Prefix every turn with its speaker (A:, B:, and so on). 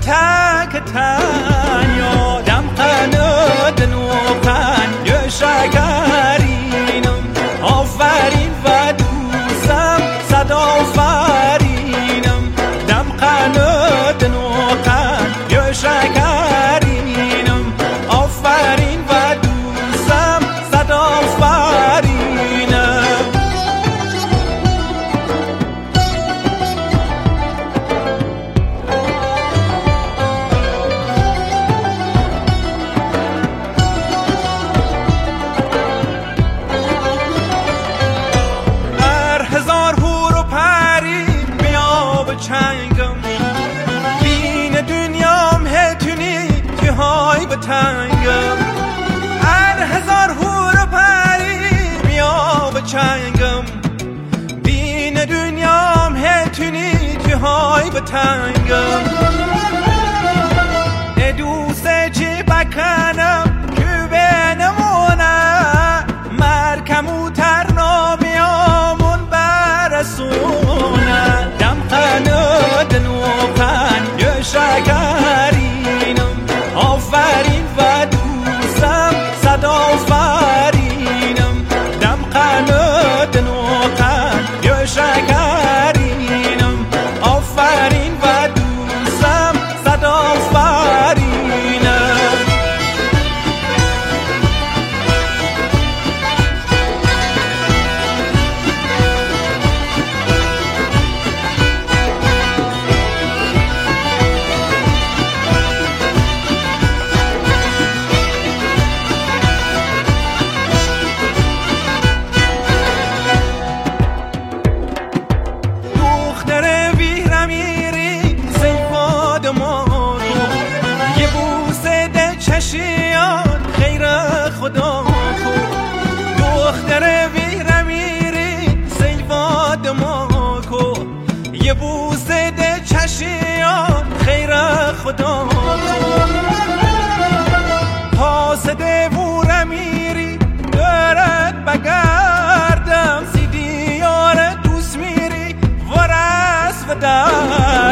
A: تنیا دم قند نوقن یه شکرینم آفرین و دوستم صد آفرینم دم قند نوقن یه شکرینم آفرین و دوستم صد آفرینم چنگم بین دنیام هتونی تیهای بتنگم هر هزار هور و پری بیا بچنگم بین دنیام هتونی تیهای بتنگم دوست چی بکنم که بنمونه مرکمو ترنامیامون برسونه دم قند نوقن یه شکرینم آفرین و دوستم صد آفرینم دم قند نوقن یه شکرینم آفرین و دوستم صد آفرینم خیر خدا کو دختر ویرم میری سیواد ما کو یه بوسه ده چشیان خیر خدا کو پاسده وورم میری دارد بگردم سی دیار دوست میری ورس و در